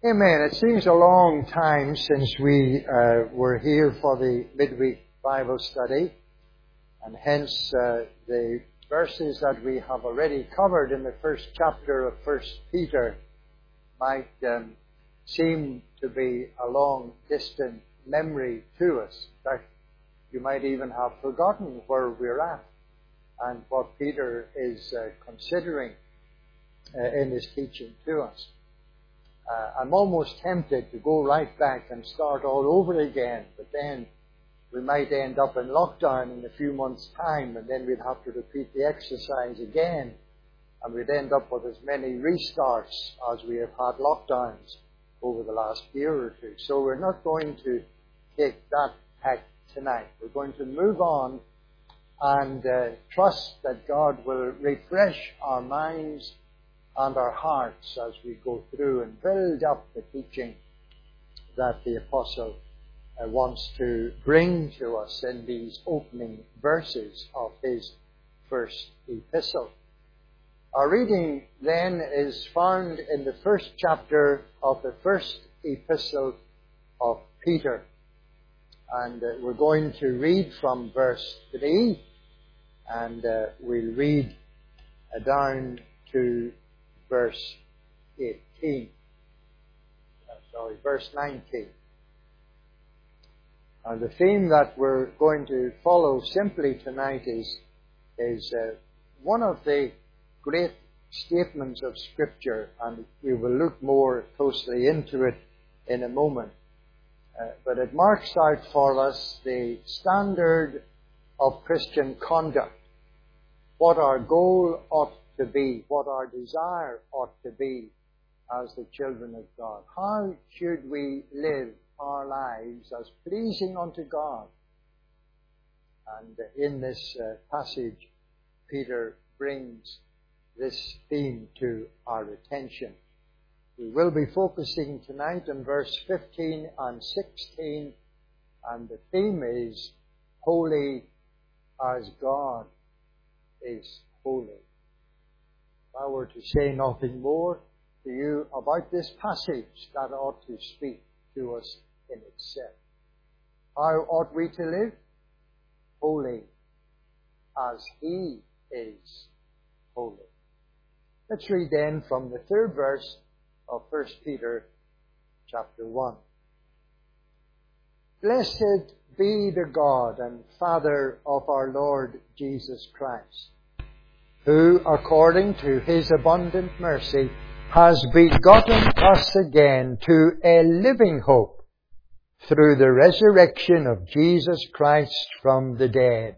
Amen. It seems a long time since we were here for the midweek Bible study, and hence the verses that we have already covered in the first chapter of 1 Peter might seem to be a long distant memory to us. In fact, you might even have forgotten where we're at and what Peter is considering in his teaching to us. I'm almost tempted to go right back and start all over again, but then we might end up in lockdown in a few months' time, and then we'd have to repeat the exercise again, and we'd end up with as many restarts as we have had lockdowns over the last year or two. So we're not going to take that tack tonight. We're going to move on and trust that God will refresh our minds and our hearts as we go through and build up the teaching that the apostle wants to bring to us in these opening verses of his first epistle. Our reading then is found in the first chapter of the first epistle of Peter. And we're going to read from verse 3, and we'll read down to verse 19. And the theme that we're going to follow simply tonight is one of the great statements of Scripture, and we will look more closely into it in a moment. But it marks out for us the standard of Christian conduct, what our goal ought to be, what our desire ought to be as the children of God. How should we live our lives as pleasing unto God? And in this passage, Peter brings this theme to our attention. We will be focusing tonight on verse 15 and 16, and the theme is holy as God is holy. If I were to say nothing more to you about this passage, that ought to speak to us in itself. How ought we to live? Holy as He is holy. Let's read then from the third verse of 1 Peter chapter 1. Blessed be the God and Father of our Lord Jesus Christ, who, according to His abundant mercy, has begotten us again to a living hope through the resurrection of Jesus Christ from the dead,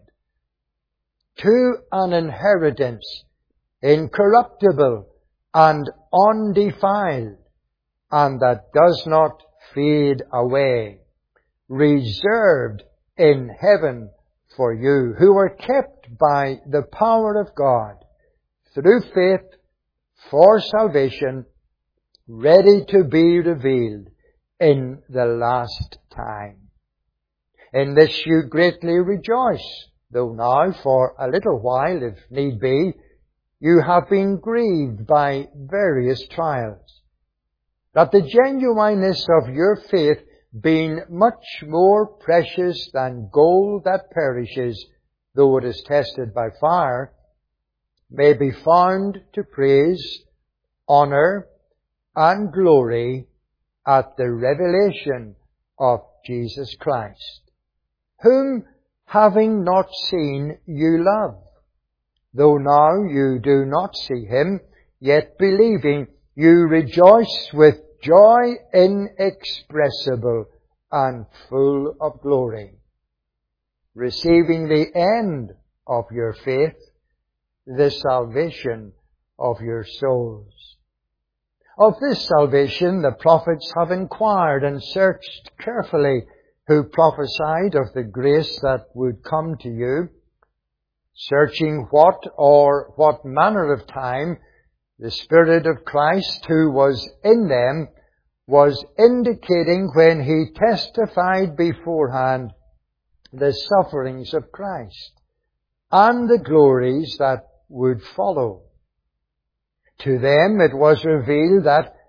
to an inheritance incorruptible and undefiled, and that does not fade away, reserved in heaven for you, who are kept by the power of God through faith for salvation, ready to be revealed in the last time. In this you greatly rejoice, though now for a little while, if need be, you have been grieved by various trials, that the genuineness of your faith, being much more precious than gold that perishes, though it is tested by fire, may be found to praise, honor, and glory at the revelation of Jesus Christ, whom, having not seen, you love. Though now you do not see Him, yet believing, you rejoice with joy inexpressible and full of glory, receiving the end of your faith, the salvation of your souls. Of this salvation the prophets have inquired and searched carefully, who prophesied of the grace that would come to you, searching what manner of time the Spirit of Christ who was in them was indicating when He testified beforehand the sufferings of Christ and the glories that would follow. To them it was revealed that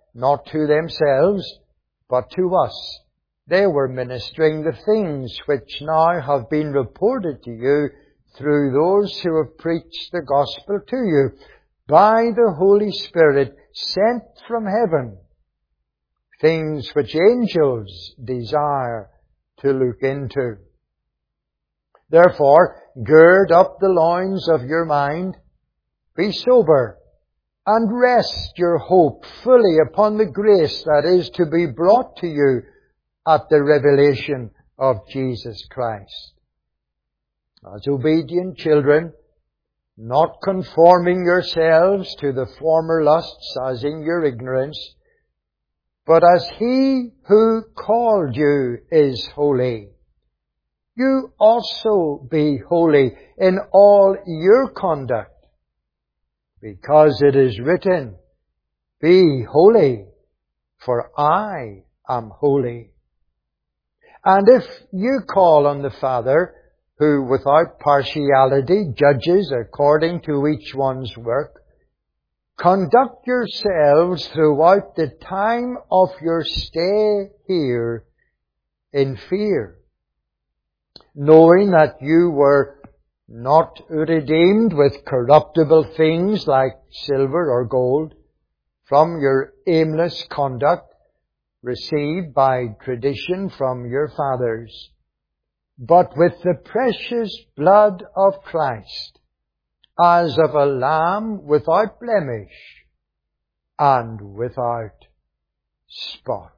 not to themselves, but to us. They were ministering the things which now have been reported to you through those who have preached the gospel to you by the Holy Spirit sent from heaven, things which angels desire to look into. Therefore, gird up the loins of your mind, be sober, and rest your hope fully upon the grace that is to be brought to you at the revelation of Jesus Christ. As obedient children, not conforming yourselves to the former lusts as in your ignorance, but as He who called you is holy, you also be holy in all your conduct, because it is written, Be holy, for I am holy. And if you call on the Father, who without partiality judges according to each one's work, conduct yourselves throughout the time of your stay here in fear, knowing that you were not redeemed with corruptible things like silver or gold from your aimless conduct received by tradition from your fathers, but with the precious blood of Christ, as of a lamb without blemish and without spot.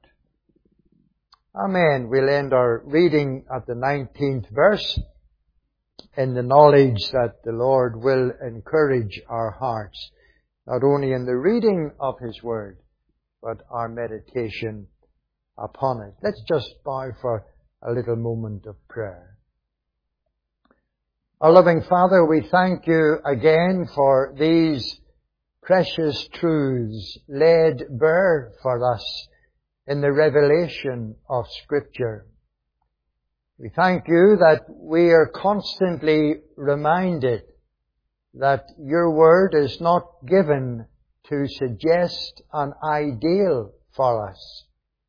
Amen. We'll end our reading at the 19th verse in the knowledge that the Lord will encourage our hearts, not only in the reading of His Word, but our meditation upon it. Let's just bow for a little moment of prayer. Our loving Father, we thank You again for these precious truths laid bare for us in the revelation of Scripture. We thank You that we are constantly reminded that Your Word is not given to suggest an ideal for us,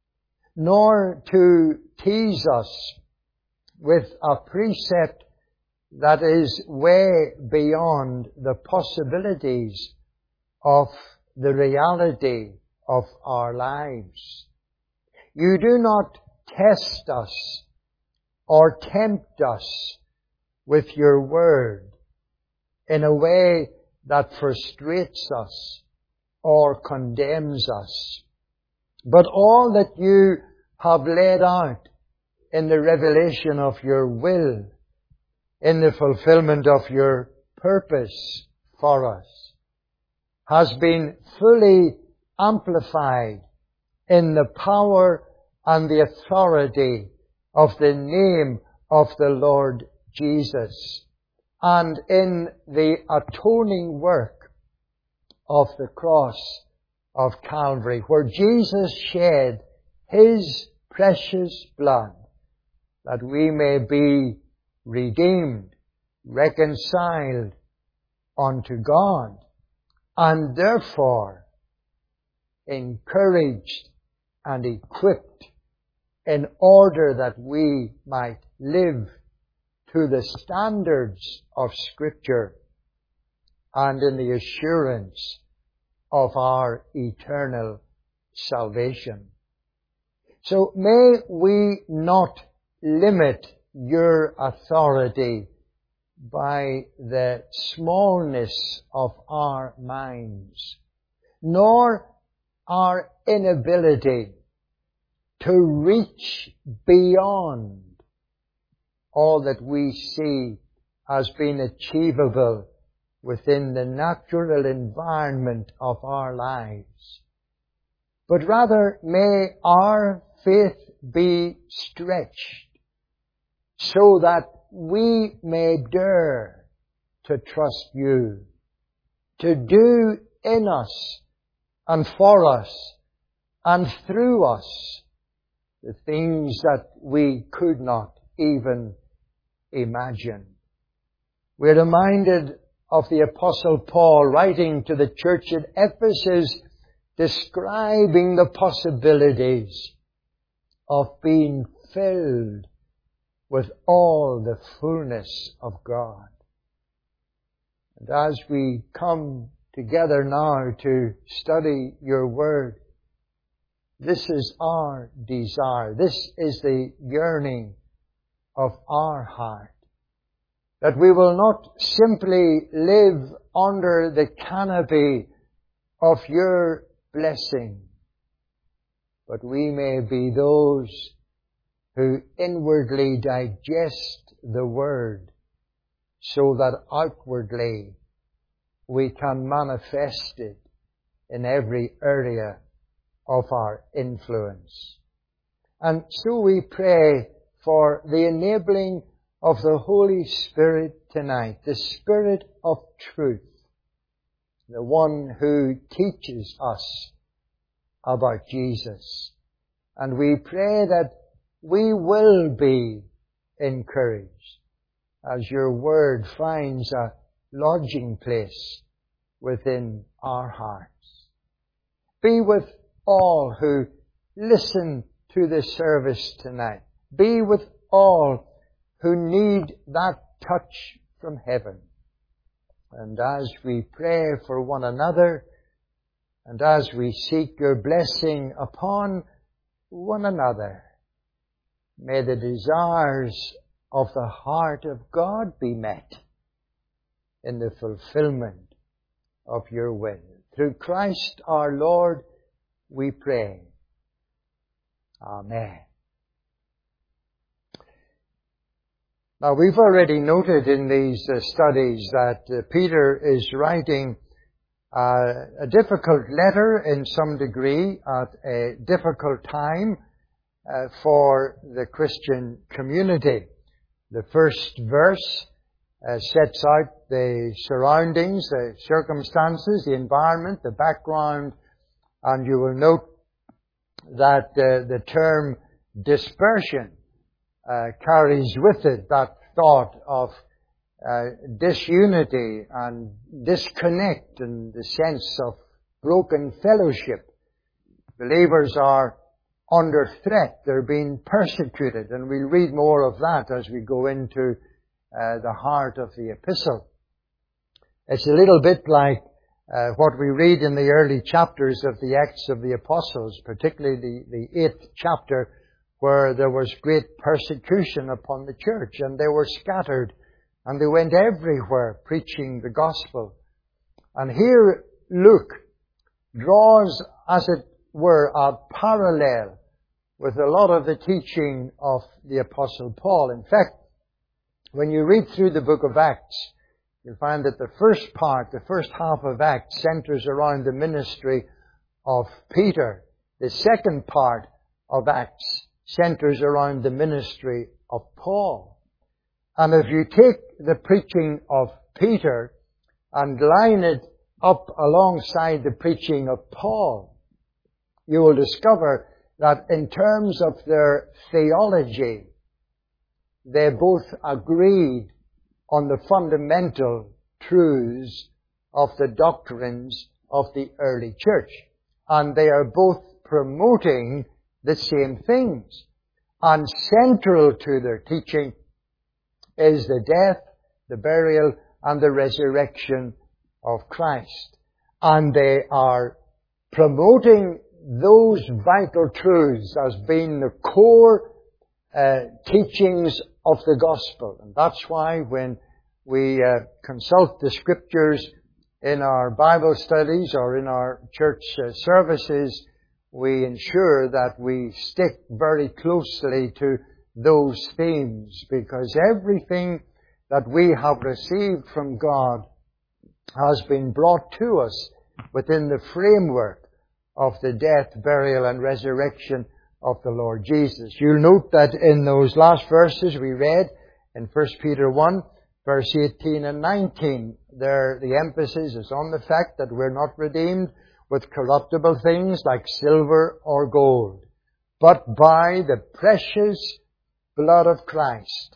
nor to tease us with a precept that is way beyond the possibilities of the reality of our lives. You do not test us or tempt us with Your Word in a way that frustrates us or condemns us. But all that You have laid out in the revelation of Your will, in the fulfillment of Your purpose for us, has been fully amplified in the power and the authority of the name of the Lord Jesus, and in the atoning work of the cross of Calvary, where Jesus shed His precious blood that we may be redeemed, reconciled unto God, and therefore encouraged and equipped in order that we might live to the standards of Scripture and in the assurance of our eternal salvation. So may we not limit Your authority by the smallness of our minds, nor our inability to reach beyond all that we see as being achievable within the natural environment of our lives. But rather may our faith be stretched so that we may dare to trust You, to do in us and for us and through us the things that we could not even imagine. We're reminded of the Apostle Paul writing to the church at Ephesus describing the possibilities of being filled with all the fullness of God. And as we come together now to study your word, this is our desire. This is the yearning of our heart. That we will not simply live under the canopy of your blessing, but we may be those who inwardly digest the word so that outwardly we can manifest it in every area of our influence. And so we pray for the enabling of the Holy Spirit tonight, the Spirit of truth, the one who teaches us about Jesus. And we pray that we will be encouraged as your word finds a lodging place within our hearts. Be with all who listen to this service tonight. Be with all who need that touch from heaven. And as we pray for one another, and as we seek your blessing upon one another, may the desires of the heart of God be met in the fulfillment of your will. Through Christ our Lord, we pray. Amen. Now, we've already noted in these studies that Peter is writing a difficult letter in some degree at a difficult time for the Christian community. The first verse sets out the surroundings, the circumstances, the environment, the background, and you will note that the term dispersion carries with it that thought of disunity and disconnect and the sense of broken fellowship. Believers are under threat. They're being persecuted. And we'll read more of that as we go into the heart of the epistle. It's a little bit like what we read in the early chapters of the Acts of the Apostles, particularly the 8th chapter, where there was great persecution upon the church, and they were scattered, and they went everywhere preaching the gospel. And here Luke draws, as it were, a parallel with a lot of the teaching of the Apostle Paul. In fact, when you read through the book of Acts, you'll find that the first part, the first half of Acts, centers around the ministry of Peter. The second part of Acts centers around the ministry of Paul. And if you take the preaching of Peter and line it up alongside the preaching of Paul, you will discover that in terms of their theology, they both agreed on the fundamental truths of the doctrines of the early church. And they are both promoting the same things. And central to their teaching is the death, the burial, and the resurrection of Christ. And they are promoting those vital truths as being the core teachings of the gospel. And that's why when we consult the scriptures in our Bible studies or in our church services, we ensure that we stick very closely to those themes, because everything that we have received from God has been brought to us within the framework of the death, burial, and resurrection of the Lord Jesus. You'll note that in those last verses we read in 1 Peter 1, verse 18 and 19, there the emphasis is on the fact that we're not redeemed with corruptible things like silver or gold, but by the precious blood of Christ.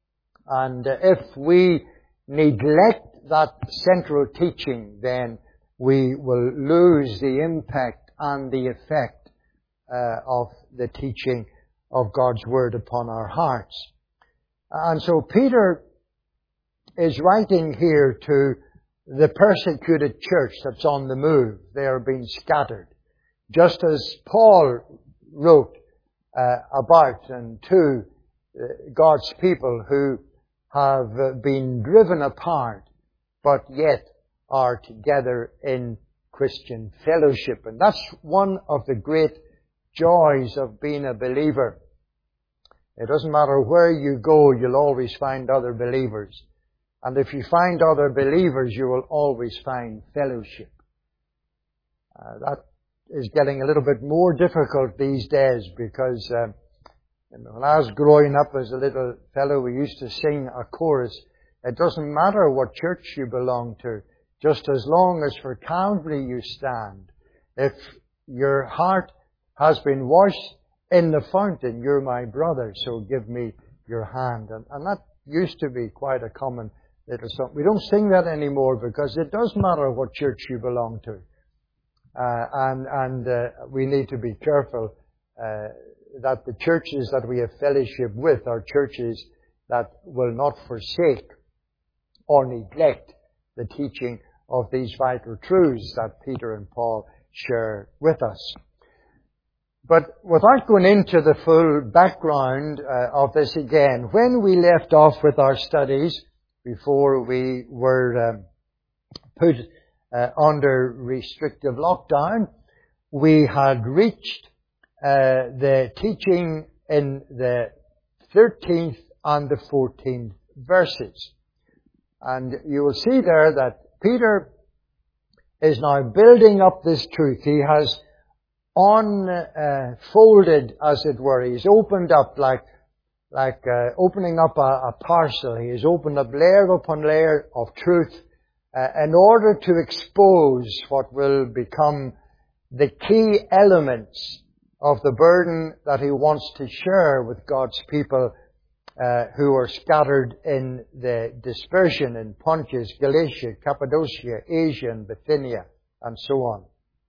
And if we neglect that central teaching, then we will lose the impact and the effect of the teaching of God's Word upon our hearts. And so Peter is writing here to the persecuted church that's on the move. They are being scattered. Just as Paul wrote about and to God's people who have been driven apart, but yet are together in Christian fellowship. And that's one of the great joys of being a believer. It doesn't matter where you go, you'll always find other believers. And if you find other believers, you will always find fellowship. That is getting a little bit more difficult these days because when I was growing up as a little fellow, we used to sing a chorus. It doesn't matter what church you belong to, just as long as for Calvary you stand. If your heart has been washed in the fountain, you're my brother, so give me your hand. And that used to be quite a common little song. We don't sing that anymore because it does matter what church you belong to. We need to be careful that the churches that we have fellowship with are churches that will not forsake or neglect the teaching of these vital truths that Peter and Paul share with us. But without going into the full background of this again, when we left off with our studies before we were put under restrictive lockdown, we had reached the teaching in the 13th and the 14th verses. And you will see there that Peter is now building up this truth. He has unfolded, as it were. He's opened up like opening up a parcel. He has opened up layer upon layer of truth in order to expose what will become the key elements of the burden that he wants to share with God's people who are scattered in the dispersion in Pontus, Galatia, Cappadocia, Asia, and Bithynia, and so on.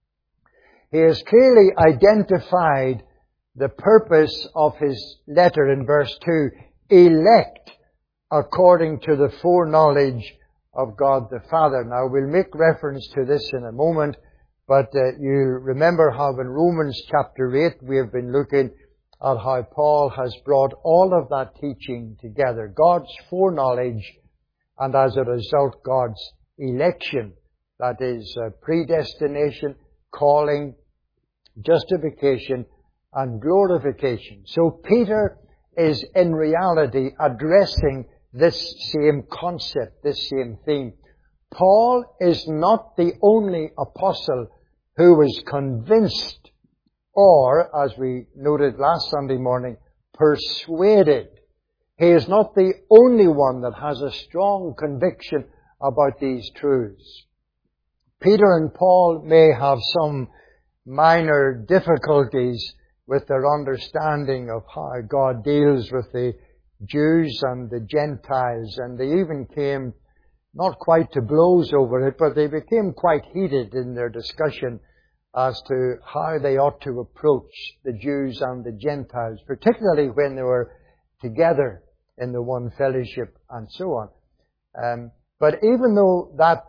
He has clearly identified the purpose of his letter in verse 2, elect according to the foreknowledge of God the Father. Now, we'll make reference to this in a moment, but you remember how in Romans chapter 8 we have been looking at how Paul has brought all of that teaching together. God's foreknowledge and as a result God's election. That is predestination, calling, justification, and glorification. So Peter is in reality addressing this same concept, this same theme. Paul is not the only apostle who was convinced or, as we noted last Sunday morning, persuaded. He is not the only one that has a strong conviction about these truths. Peter and Paul may have some minor difficulties with their understanding of how God deals with the Jews and the Gentiles, and they even came not quite to blows over it, but they became quite heated in their discussion as to how they ought to approach the Jews and the Gentiles, particularly when they were together in the one fellowship and so on. But even though that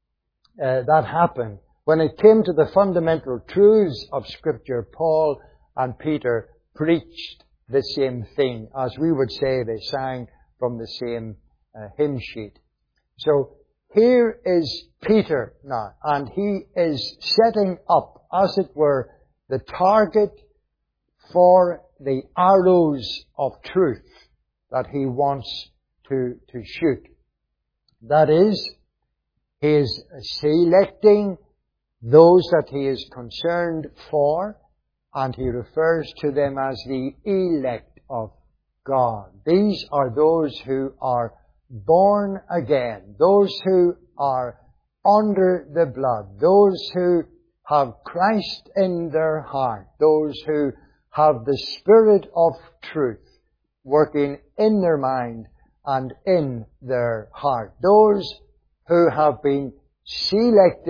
happened, when it came to the fundamental truths of Scripture, Paul and Peter preached the same thing. As we would say, they sang from the same hymn sheet. So here is Peter now, and he is setting up, as it were, the target for the arrows of truth that he wants to shoot. That is, he is selecting those that he is concerned for, and he refers to them as the elect of God. These are those who are born again, those who are under the blood, those who have Christ in their heart, those who have the Spirit of truth working in their mind and in their heart, those who have been selected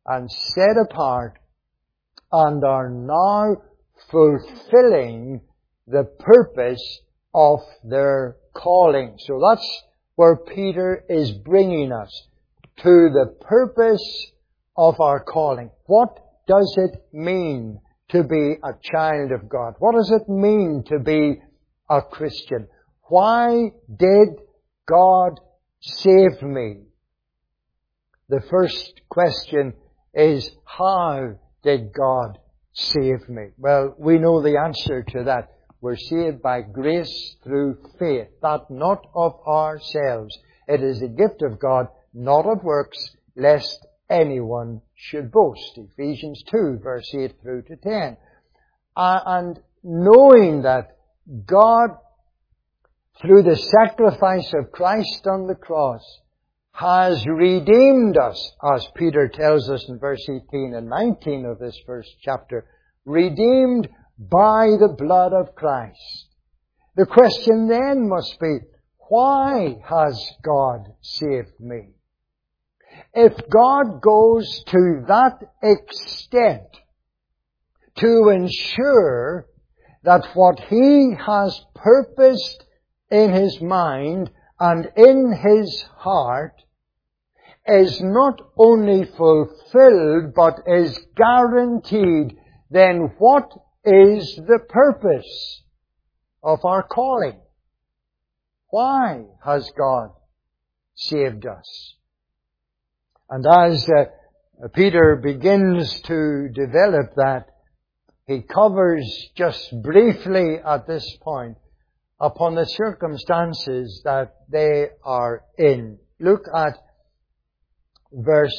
and set apart and are now fulfilling the purpose of their calling. So that's where Peter is bringing us, to the purpose of our calling. What does it mean to be a child of God? What does it mean to be a Christian? Why did God save me? The first question is, how did God save me? Well, we know the answer to that. We're saved by grace through faith, that not of ourselves. It is a gift of God, not of works, lest anyone should boast. Ephesians 2, verse 8 through to 10. And knowing that God, through the sacrifice of Christ on the cross, has redeemed us, as Peter tells us in verse 18 and 19 of this first chapter, redeemed by the blood of Christ. The question then must be, why has God saved me? If God goes to that extent to ensure that what He has purposed in His mind and in His heart is not only fulfilled but is guaranteed, then what is the purpose of our calling? Why has God saved us? And as Peter begins to develop that, he covers just briefly at this point upon the circumstances that they are in. Look at verse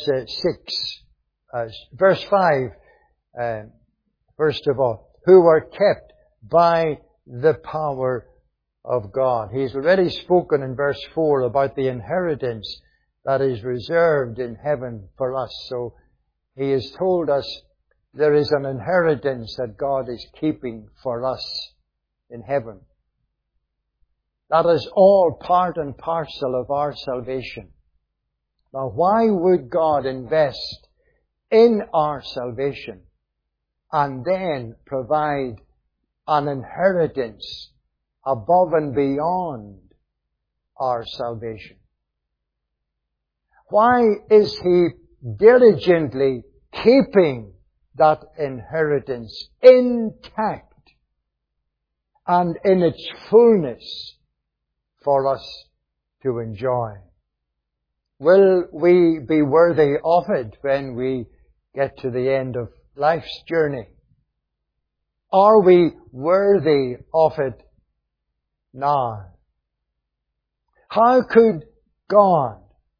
5, first of all. Who are kept by the power of God. He's already spoken in verse 4 about the inheritance that is reserved in heaven for us. So he has told us there is an inheritance that God is keeping for us in heaven. That is all part and parcel of our salvation. Now, why would God invest in our salvation and then provide an inheritance above and beyond our salvation? Why is He diligently keeping that inheritance intact and in its fullness for us to enjoy? Will we be worthy of it when we get to the end of life's journey? Are we worthy of it now? How could God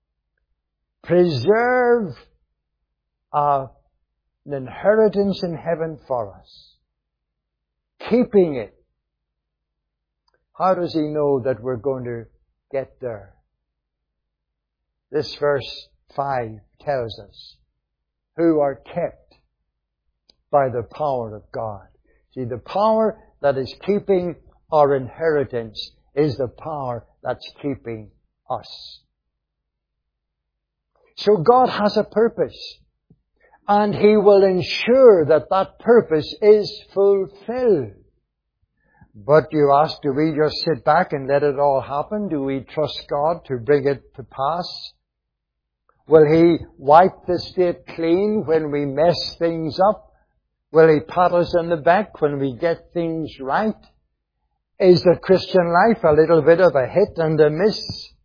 preserve an inheritance in heaven for us, keeping it? How does He know that we're going to get there? This verse 5 tells us, who are kept by the power of God. See, the power that is keeping our inheritance is the power that's keeping us. So God has a purpose, and He will ensure that that purpose is fulfilled. But you ask, do we just sit back and let it all happen? Do we trust God to bring it to pass? Will He wipe the slate clean when we mess things up? Will He pat us on the back when we get things right? Is the Christian life a little bit of a hit and a miss?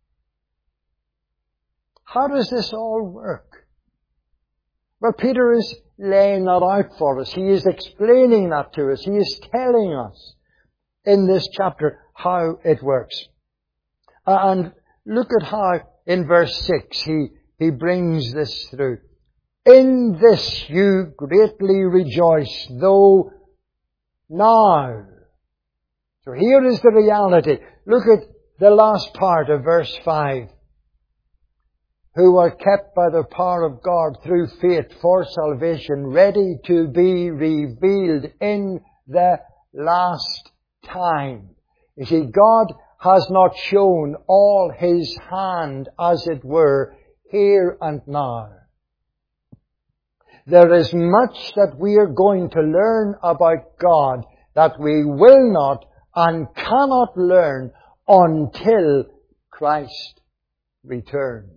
How does this all work? Well, Peter is laying that out for us. He is explaining that to us. He is telling us in this chapter how it works. And look at how in verse 6 he brings this through. In this you greatly rejoice, though now. So here is the reality. Look at the last part of verse 5. Who are kept by the power of God through faith for salvation, ready to be revealed in the last time. You see, God has not shown all His hand, as it were, here and now. there is much that we are going to learn about God that we will not and cannot learn until Christ returns.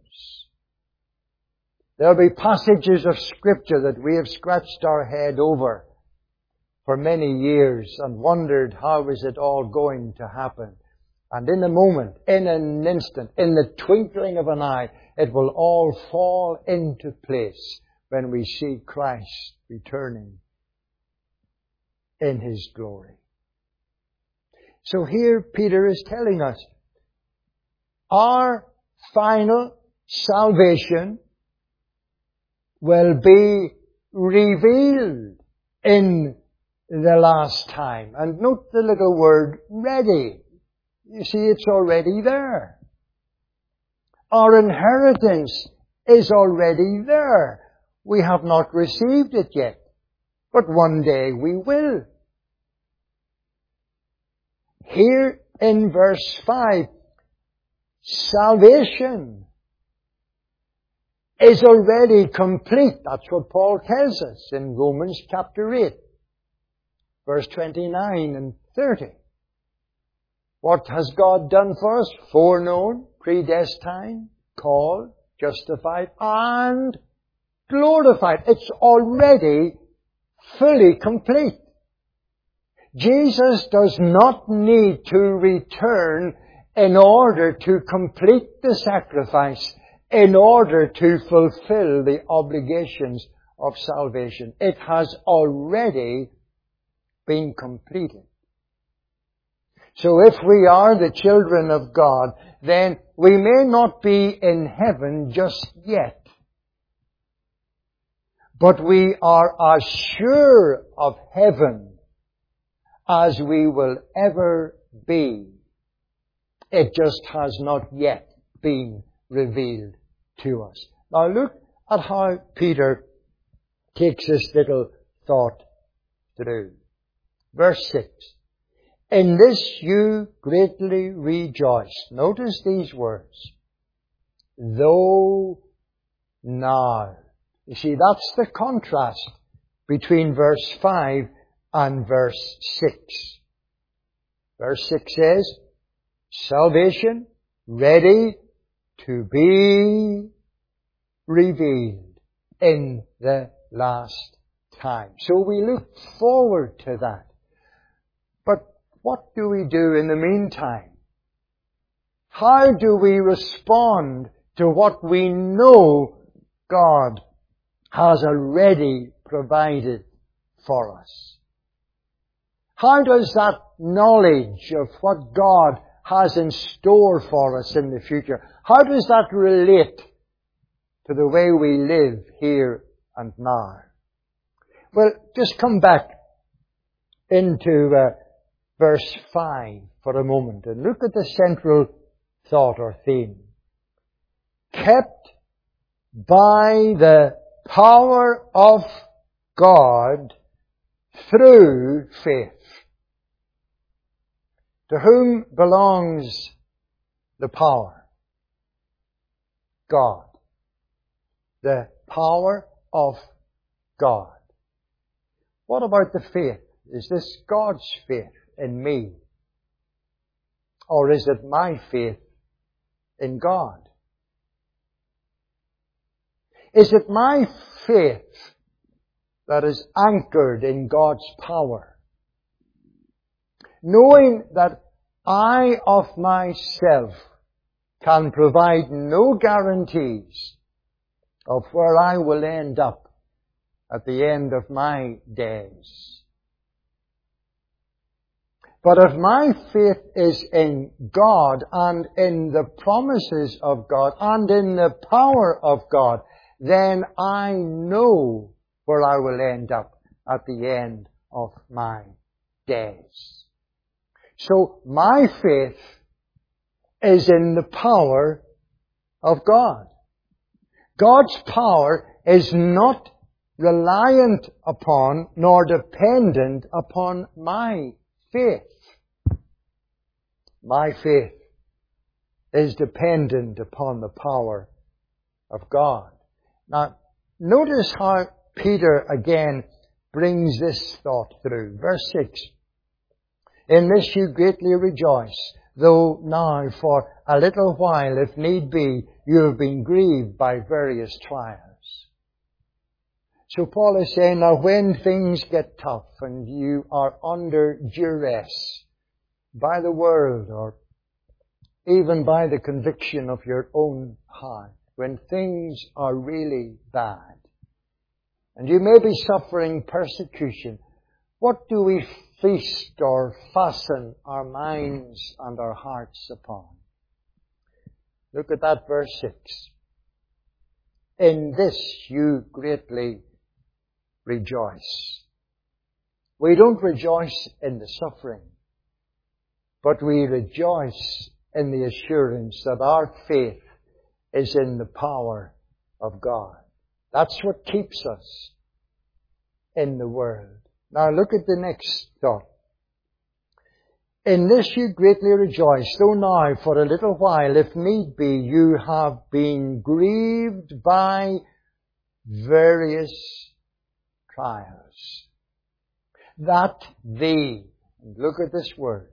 There will be passages of Scripture that we have scratched our head over for many years and wondered how is it all going to happen. And in a moment, in an instant, in the twinkling of an eye, it will all fall into place when we see Christ returning in His glory. So here Peter is telling us, our final salvation will be revealed in the last time. And note the little word, ready. You see, it's already there. Our inheritance is already there. We have not received it yet, but one day we will. Here in verse 5, salvation is already complete. That's what Paul tells us in Romans chapter 8, verse 29 and 30. What has God done for us? Foreknown, predestined, called, justified, and glorified. It's already fully complete. Jesus does not need to return in order to complete the sacrifice, in order to fulfill the obligations of salvation. It has already been completed. So if we are the children of God, then we may not be in heaven just yet. But we are as sure of heaven as we will ever be. It just has not yet been revealed to us. Now look at how Peter takes this little thought through. Verse 6. In this you greatly rejoice. Notice these words. Though now. You see, that's the contrast between verse 5 and verse 6. Verse 6 says, salvation ready to be revealed in the last time. So we look forward to that. But what do we do in the meantime? How do we respond to what we know God has already provided for us? How does that knowledge of what God has in store for us in the future, how does that relate to the way we live here and now? Well, just come back into verse 5 for a moment and look at the central thought or theme. Kept by the power of God through faith. To whom belongs the power? God. The power of God. What about the faith? Is this God's faith in me? Or is it my faith in God? Is it my faith that is anchored in God's power? Knowing that I of myself can provide no guarantees of where I will end up at the end of my days. But if my faith is in God and in the promises of God and in the power of God, then I know where I will end up at the end of my days. So my faith is in the power of God. God's power is not reliant upon nor dependent upon my faith. My faith is dependent upon the power of God. Now, notice how Peter again brings this thought through. Verse 6. In this you greatly rejoice, though now for a little while, if need be, you have been grieved by various trials. So Paul is saying, now when things get tough and you are under duress by the world or even by the conviction of your own heart, when things are really bad, and you may be suffering persecution, what do we feast or fasten our minds and our hearts upon? Look at that verse 6. In this you greatly rejoice. We don't rejoice in the suffering, but we rejoice in the assurance that our faith is in the power of God. That's what keeps us in the world. Now look at the next thought. In this you greatly rejoice, though now for a little while, if need be, you have been grieved by various trials. That the, look at this word,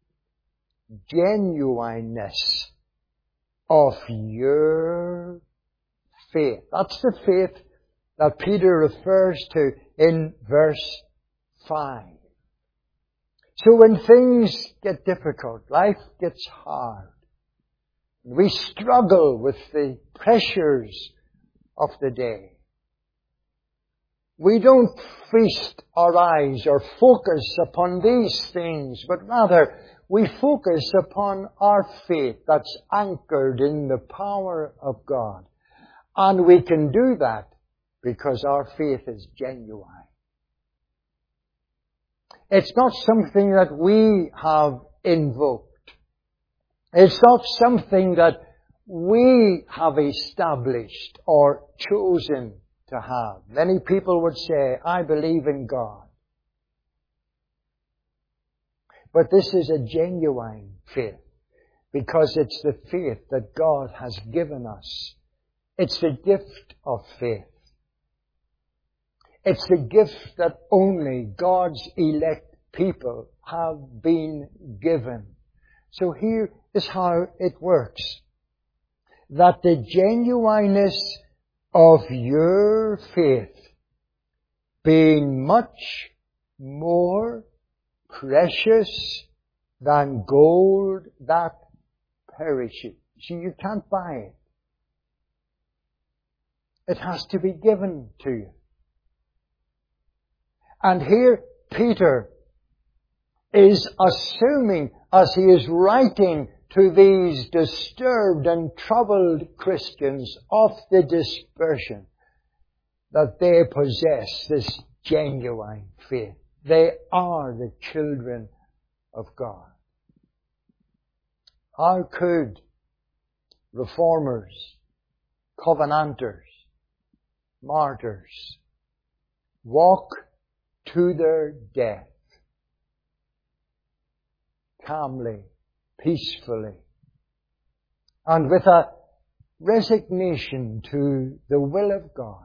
genuineness of your faith. That's the faith that Peter refers to in verse 5. So when things get difficult, life gets hard, we struggle with the pressures of the day, we don't feast our eyes or focus upon these things, but rather we focus upon our faith that's anchored in the power of God. And we can do that because our faith is genuine. It's not something that we have invoked. It's not something that we have established or chosen to have. Many people would say, I believe in God. But this is a genuine faith because it's the faith that God has given us. It's the gift of faith. It's the gift that only God's elect people have been given. So here is how it works. That the genuineness of your faith, being much more precious than gold that perishes. See, you can't buy it. It has to be given to you. And here Peter is assuming, as he is writing to these disturbed and troubled Christians of the dispersion, that they possess this genuine faith. They are the children of God. How could reformers, covenanters, martyrs walk to their death calmly, peacefully, and with a resignation to the will of God,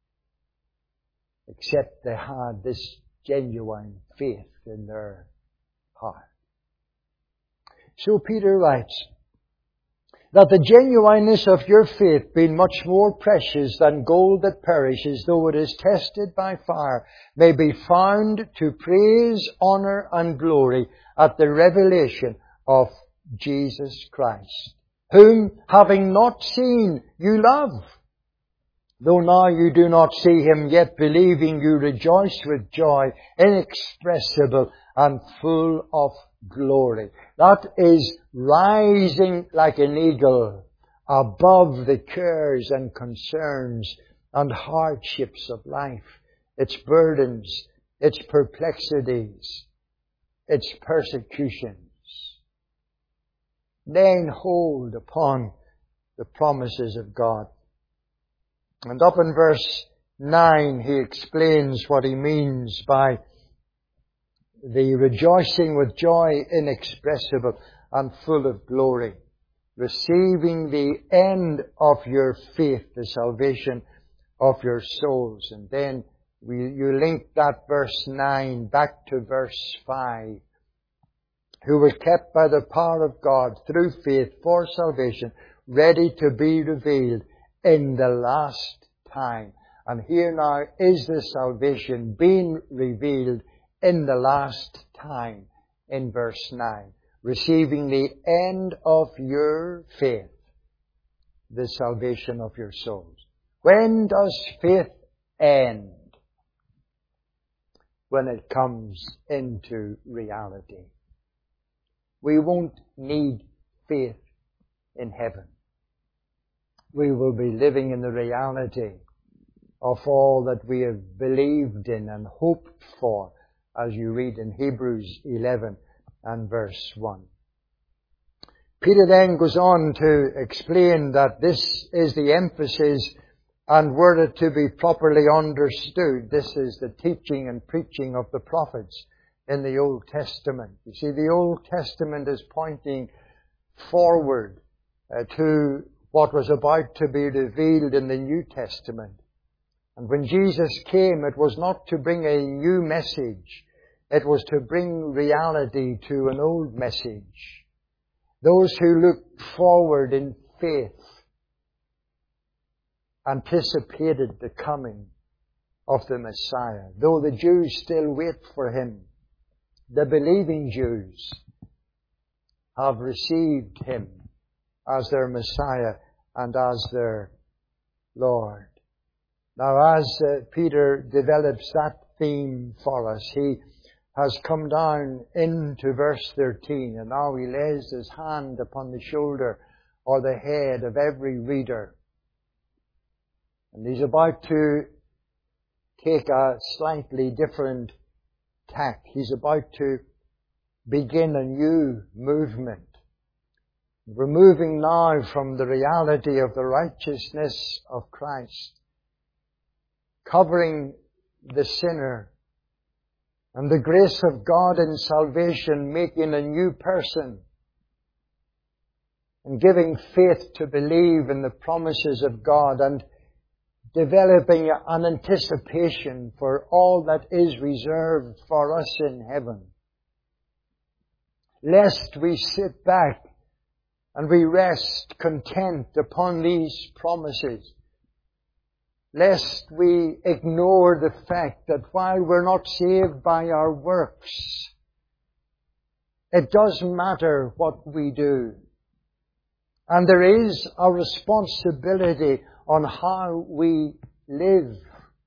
except they had this genuine faith in their heart? So Peter writes that the genuineness of your faith, being much more precious than gold that perishes, though it is tested by fire, may be found to praise, honor, and glory at the revelation of Jesus Christ, whom, having not seen, you love. Though now you do not see him, yet believing you rejoice with joy inexpressible and full of glory. That is rising like an eagle above the cares and concerns and hardships of life, its burdens, its perplexities, its persecutions. Laying hold upon the promises of God. And up in verse 9 he explains what he means by the rejoicing with joy inexpressible and full of glory, receiving the end of your faith, the salvation of your souls. And then you link that verse 9 back to verse 5. Who were kept by the power of God through faith for salvation, ready to be revealed in the last time. And here now is the salvation being revealed in the last time in verse 9. Receiving the end of your faith, the salvation of your souls. When does faith end? When it comes into reality. We won't need faith in heaven. We will be living in the reality of all that we have believed in and hoped for, as you read in Hebrews 11 and verse 1. Peter then goes on to explain that this is the emphasis, and were it to be properly understood, this is the teaching and preaching of the prophets in the Old Testament. You see, the Old Testament is pointing forward to what was about to be revealed in the New Testament. And when Jesus came, it was not to bring a new message. It was to bring reality to an old message. Those who looked forward in faith anticipated the coming of the Messiah. Though the Jews still wait for Him, the believing Jews have received Him as their Messiah and as their Lord. Now, as Peter develops that theme for us, he has come down into verse 13, and now he lays his hand upon the shoulder or the head of every reader. And he's about to take a slightly different tack. He's about to begin a new movement. We're moving now from the reality of the righteousness of Christ, covering the sinner, and the grace of God in salvation, making a new person, and giving faith to believe in the promises of God, and developing an anticipation for all that is reserved for us in heaven. Lest we sit back and we rest content upon these promises. Lest we ignore the fact that while we're not saved by our works, it doesn't matter what we do. And there is a responsibility on how we live.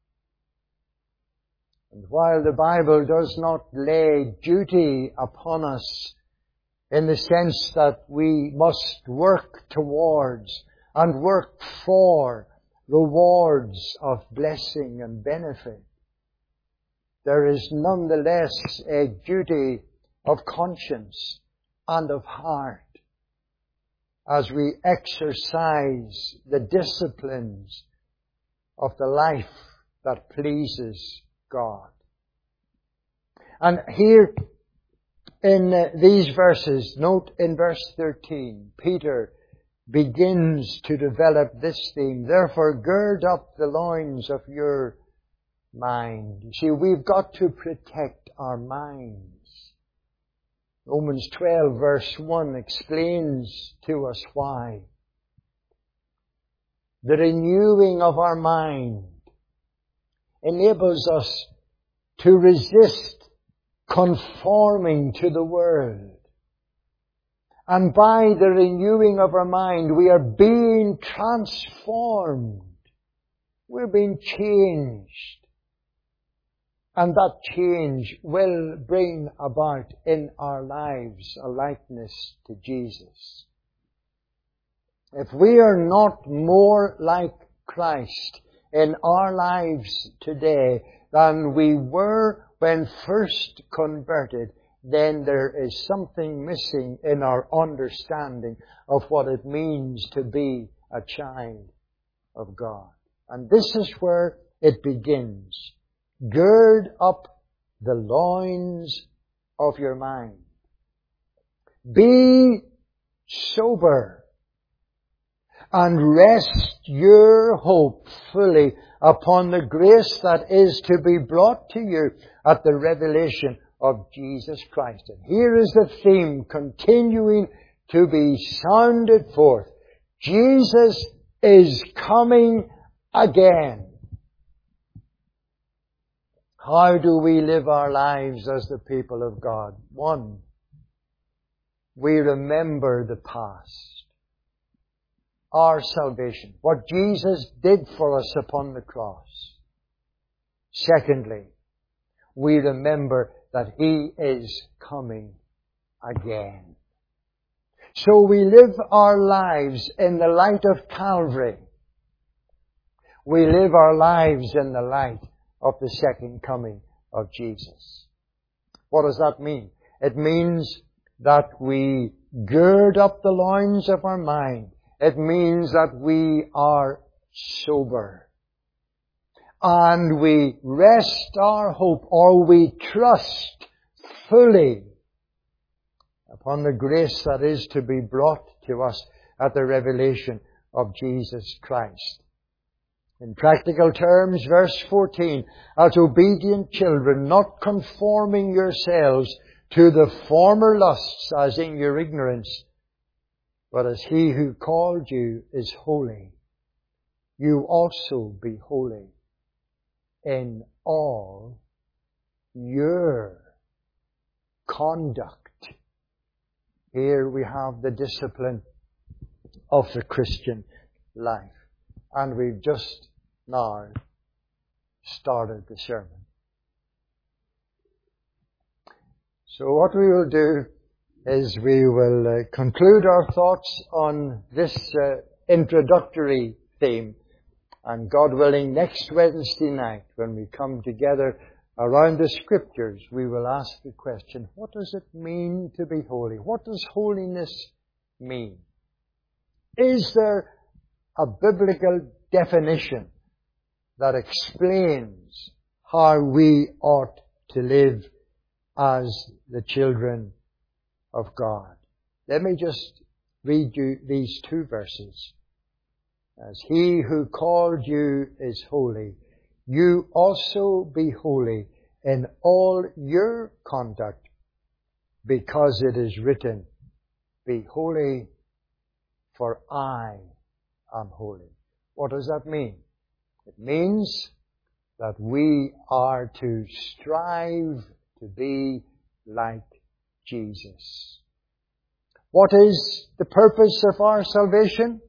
And while the Bible does not lay duty upon us in the sense that we must work towards and work for rewards of blessing and benefit, there is nonetheless a duty of conscience and of heart as we exercise the disciplines of the life that pleases God. And here in these verses, note in verse 13, Peter begins to develop this theme. Therefore, gird up the loins of your mind. You see, we've got to protect our minds. Romans 12 verse 1 explains to us why. The renewing of our mind enables us to resist conforming to the world. And by the renewing of our mind, we are being transformed. We're being changed. And that change will bring about in our lives a likeness to Jesus. If we are not more like Christ in our lives today than we were when first converted, then there is something missing in our understanding of what it means to be a child of God. And this is where it begins. Gird up the loins of your mind. Be sober. and rest your hope fully upon the grace that is to be brought to you at the revelation of Jesus Christ. And here is the theme continuing to be sounded forth. Jesus is coming again. How do we live our lives as the people of God? 1, we remember the past. Our salvation. What Jesus did for us upon the cross. Secondly, we remember that He is coming again. So we live our lives in the light of Calvary. We live our lives in the light of the second coming of Jesus. What does that mean? It means that we gird up the loins of our mind. It means that we are sober. And we rest our hope, or we trust fully upon the grace that is to be brought to us at the revelation of Jesus Christ. In practical terms, verse 14, as obedient children, not conforming yourselves to the former lusts as in your ignorance, but as He who called you is holy, you also be holy in all your conduct. Here we have the discipline of the Christian life. And we've just now started the sermon. So what we will do is we will conclude our thoughts on this introductory theme. And God willing, next Wednesday night, when we come together around the Scriptures, we will ask the question, what does it mean to be holy? What does holiness mean? Is there a biblical definition that explains how we ought to live as the children of God? Let me just read you these 2 verses. As He who called you is holy, you also be holy in all your conduct, because it is written, be holy, for I am holy. What does that mean? It means that we are to strive to be like Jesus. What is the purpose of our salvation?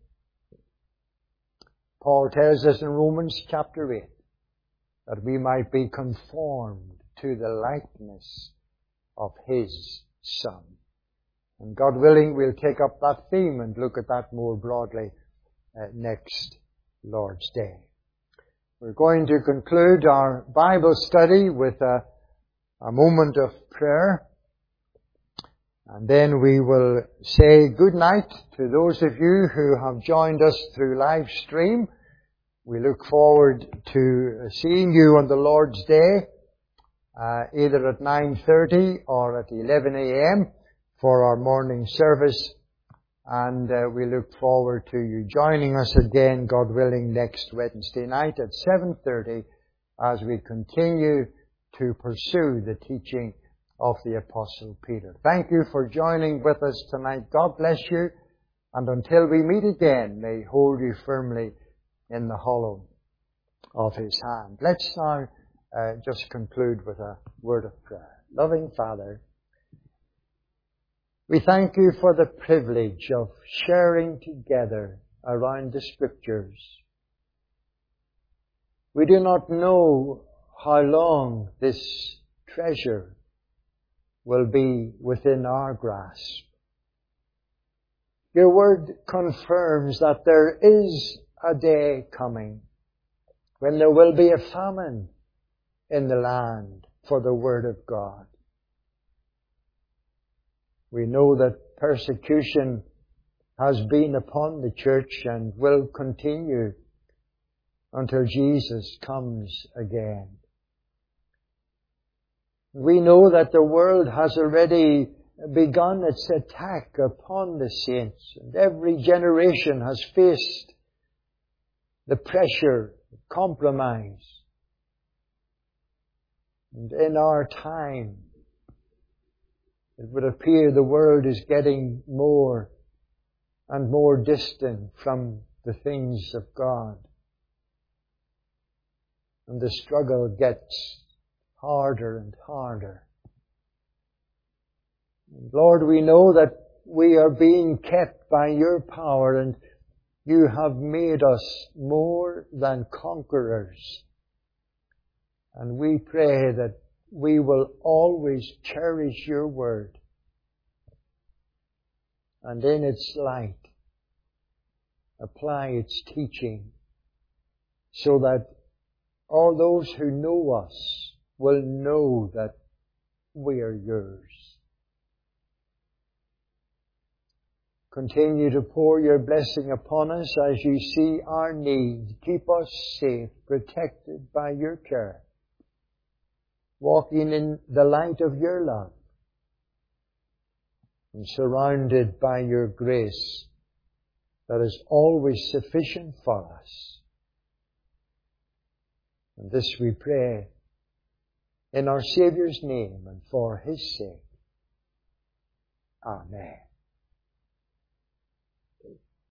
Paul tells us in Romans chapter 8 that we might be conformed to the likeness of His Son. And God willing, we'll take up that theme and look at that more broadly next Lord's Day. We're going to conclude our Bible study with a moment of prayer. And then we will say good night to those of you who have joined us through live stream. We look forward to seeing you on the Lord's Day, either at 9:30 or at 11 a.m. for our morning service. And we look forward to you joining us again, God willing, next Wednesday night at 7:30 as we continue to pursue the teaching of the Apostle Peter. Thank you for joining with us tonight. God bless you. And until we meet again, may He hold you firmly in the hollow of His hand. Let's now just conclude with a word of prayer. Loving Father, we thank You for the privilege of sharing together around the Scriptures. We do not know how long this treasure will be within our grasp. Your Word confirms that there is a day coming when there will be a famine in the land for the Word of God. We know that persecution has been upon the church and will continue until Jesus comes again. We know that the world has already begun its attack upon the saints, and every generation has faced the pressure, compromise. And in our time, it would appear the world is getting more and more distant from the things of God. And the struggle gets harder and harder. And Lord, we know that we are being kept by your power, and you have made us more than conquerors. And we pray that we will always cherish your word, and in its light apply its teaching, so that all those who know us will know that we are yours. Continue to pour your blessing upon us as you see our need. Keep us safe, protected by your care, walking in the light of your love, and surrounded by your grace that is always sufficient for us. And this we pray in our Saviour's name and for His sake. Amen.